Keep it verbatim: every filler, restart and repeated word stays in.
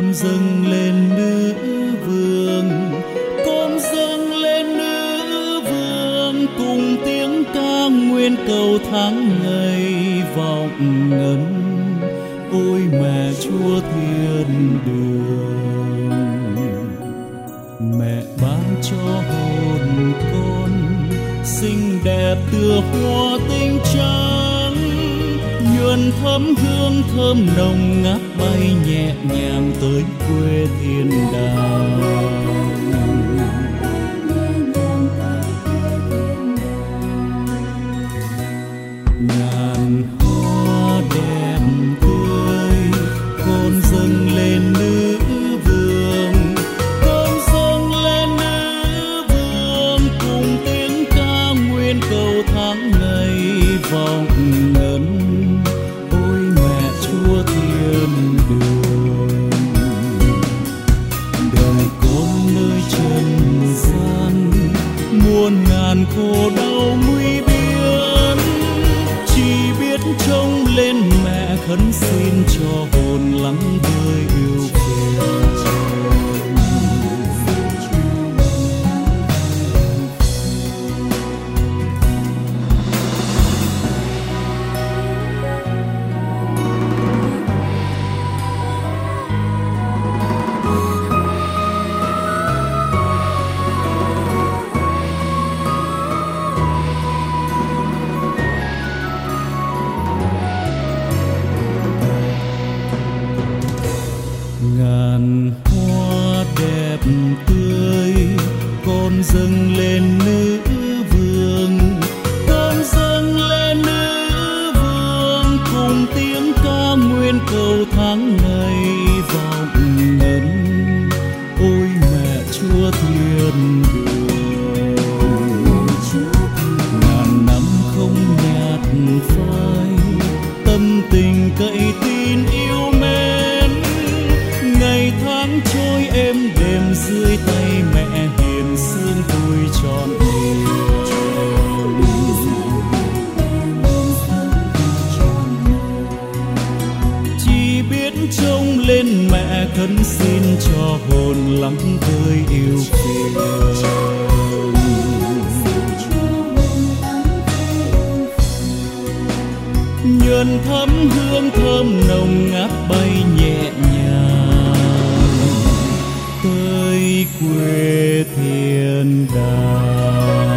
con dâng lên nữ vương, con dâng lên nữ vương, cùng tiếng ca nguyện cầu tháng ngày vọng ngân. Ôi mẹ Chúa thiên đường, mẹ ban cho hồn con xinh đẹp tựa hoa tinh trắng, nhuần thấm hương thơm nồng ngát bay nhẹ nhàng tới quê thiên đàng. Ngàn hoa đẹp tươi con dâng lên nữ vương, con dâng lên nữ vương, cùng tiếng ca nguyện cầu tháng ngày vọng ngân. Ôi mẹ Chúa thiên đường, đời con nơi trần gian muôn ngàn khổ đau nguy biên, chỉ biết trông lên mẹ khấn xin cho hồn lắng vơi yêu phiền. Ngàn hoa đẹp tươi con dâng lên nữ vương, con dâng lên nữ vương, cùng tiếng ca nguyện cầu tháng ngày vọng ngân. Ôi mẹ Chúa thiên đường, ngàn năm không nhạt phai tâm tình cậy tin yêu mến, ngày tháng trôi êm đềm dưới tay mẹ hiền sương vui trọn đời. Chỉ biết trông lên mẹ khấn xin cho hồn lắng vơi yêu phiền. Nhuần thấm hương thơm nồng ngát bay nhẹ nhàng tới quê thiên đàng.